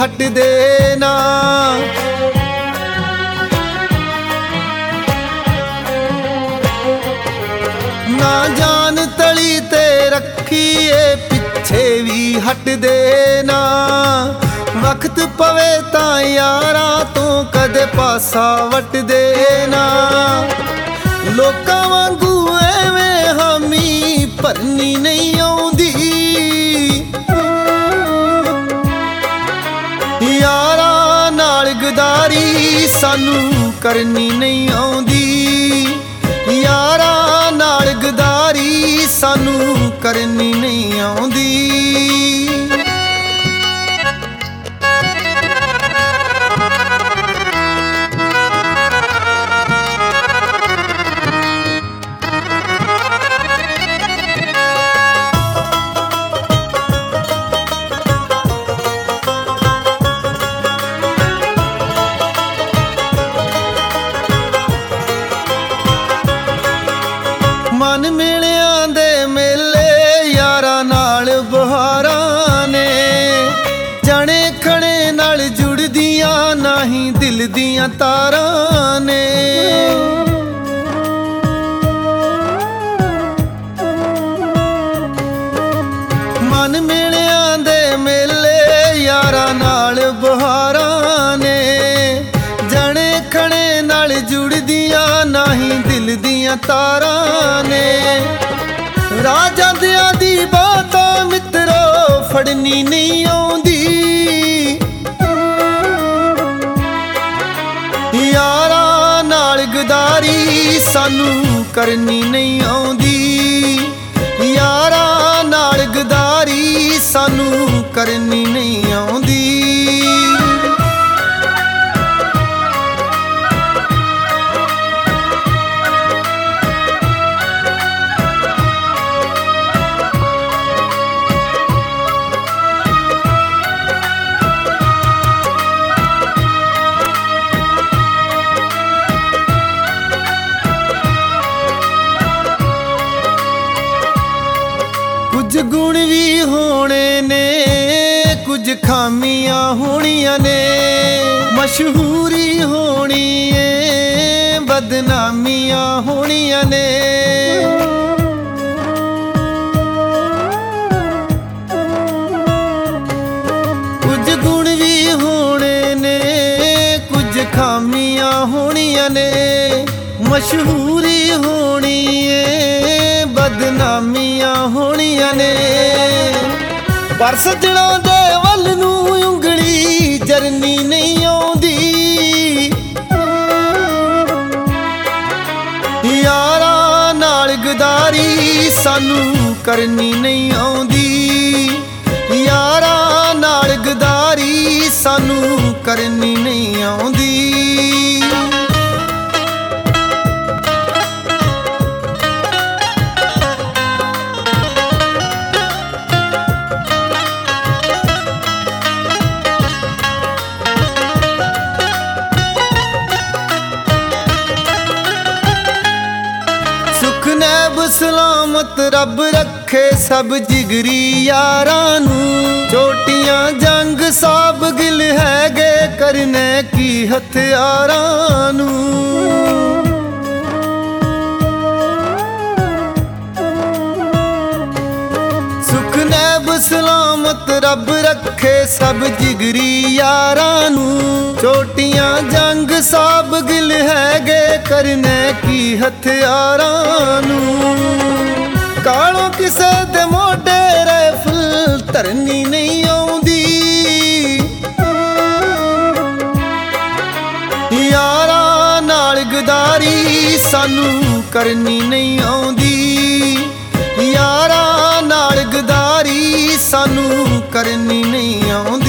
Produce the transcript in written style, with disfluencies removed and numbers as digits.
ਹਟਦੇ ਨਾ। ਨਾ ਜਾਨ ਤਲੀ ਤੇ ਰੱਖੀਏ ਪਿੱਛੇ ਵੀ ਹਟਦੇ ਨਾ। ਵਕਤ ਪਵੇ ਤਾਂ ਯਾਰਾਂ ਤੋਂ ਕਦੇ ਪਾਸਾ ਵਟਦੇ ਨਾ। ਲੋਕਾਂ ਵਾਂਗੂ ਐਵੇਂ ਹਾਮੀ ਭਰਨੀ ਨਹੀਂ ਆਉਂਦੀ। ਯਾਰਾਂ ਨਾਲ ਗਦਾਰੀ ਸਾਨੂੰ ਕਰਨੀ ਨਹੀਂ ਆਉਂਦੀ। ਯਾਰਾਂ ਨਾਲ ਗਦਾਰੀ ਸਾਨੂੰ ਕਰਨੀ ਨਹੀਂ ਆਉਂਦੀ। ਮਨ ਮੇਲਿਆਂ ਦੇ ਮੇਲੇ ਯਾਰਾਂ ਨਾਲ ਬਹਾਰਾਂ ਨੇ। ਜਾਣੇ ਖਣੇ ਨਾਲ ਜੁੜਦੀਆਂ ਨਾਹੀਂ ਦਿਲ ਦੀਆਂ ਤਾਰਾਂ ਨੇ। ਮਨ ਮੇਲਿਆਂ ਦੇ ਮੇਲੇ ਯਾਰਾਂ ਨਾਲ ਬਹਾਰਾਂ ਨੇ। ਜਾਣੇ ਖਣੇ ਨਾਲ ਜੁੜਦੀਆਂ ਨਾਹੀਂ ਦਿਲ ਦੀਆਂ ਤਾਰਾਂ ਨੇ। ਰਾਹ ਜਾਂਦਿਆਂ ਦੀ ਬਾਤਾਂ ਮਿੱਤਰੋ ਫੜਨੀ ਨਹੀਂ ਆਉਂਦੀ। ਯਾਰਾਂ ਨਾਲ ਗਦਾਰੀ ਸਾਨੂੰ ਕਰਨੀ ਨਹੀਂ ਆਉਂਦੀ। ਯਾਰਾਂ ਨਾਲ ਗਦਾਰੀ ਸਾਨੂੰ ਕਰਨੀ ਨਹੀਂ ਆਉਂਦੀ। ਕੁਝ ਗੁਣ ਵੀ ਹੋਣੇ ਨੇ, ਕੁਝ ਖਾਮੀਆਂ ਹੋਣੀਆਂ ਨੇ। ਮਸ਼ਹੂਰੀ ਹੋਣੀ ਏ, ਬਦਨਾਮੀਆਂ ਹੋਣੀਆਂ ਨੇ। ਕੁਝ ਗੁਣ ਵੀ ਹੋਣੇ ਨੇ, ਕੁਝ ਖਾਮੀਆਂ ਹੋਣੀਆਂ ਨੇ। ਮਸ਼ਹੂਰੀ ਹੋਣੀ ਏ, ਬਦਨਾਮੀਆਂ ਹੋਣੀਆਂ ਨੇ। ਪਰ ਸੱਜਣਾ ਦੇ ਵੱਲ ਨੂੰ ਉਂਗਲੀ ਜਰਨੀ ਨਹੀਂ ਆਉਂਦੀ। ਯਾਰਾਂ ਨਾਲ ਗਦਾਰੀ ਸਾਨੂੰ ਕਰਨੀ ਨਹੀਂ ਆਉਂਦੀ। ਯਾਰਾਂ ਨਾਲ ਗਦਾਰੀ ਸਾਨੂੰ ਕਰਨੀ ਨਹੀਂ ਆਉਂਦੀ। ਸਲਾਮਤ ਰੱਬ ਰੱਖੇ ਸਭ ਜਿਗਰੀ ਯਾਰਾਂ ਨੂੰ। ਚੋਟੀਆਂ ਜੰਗ ਸਾਬ ਗਿਲ ਹੈਗੇ ਕਰਨੇ ਕੀ ਹਥਿਆਰਾਂ ਨੂੰ। ਸੁਖ ਨੈਬ ਸਲਾਮਤ ਰੱਬ ਰੱਖੇ ਸਭ ਜਿਗਰੀ ਯਾਰਾਂ ਨੂੰ। ਚੋਟੀਆਂ ਜੰਗ ਸਾਬ ਗਿਲ ਹੈਗੇ ਕਰਨੇ ਕੀ ਹਥਿਆਰਾਂ ਨੂੰ। ਕਾਲੋਂ ਕਿਸੇ ਦੇ ਮੋਢੇ ਰਾਈਫਲ ਧਰਨੀ ਨਹੀਂ ਆਉਂਦੀ। ਯਾਰਾਂ ਨਾਲ ਗਦਾਰੀ ਸਾਨੂੰ ਕਰਨੀ ਨਹੀਂ ਆਉਂਦੀ। ਯਾਰਾਂ ਨਾਲ ਗਦਾਰੀ ਸਾਨੂੰ ਕਰਨੀ ਨਹੀਂ ਆਉਂਦੀ।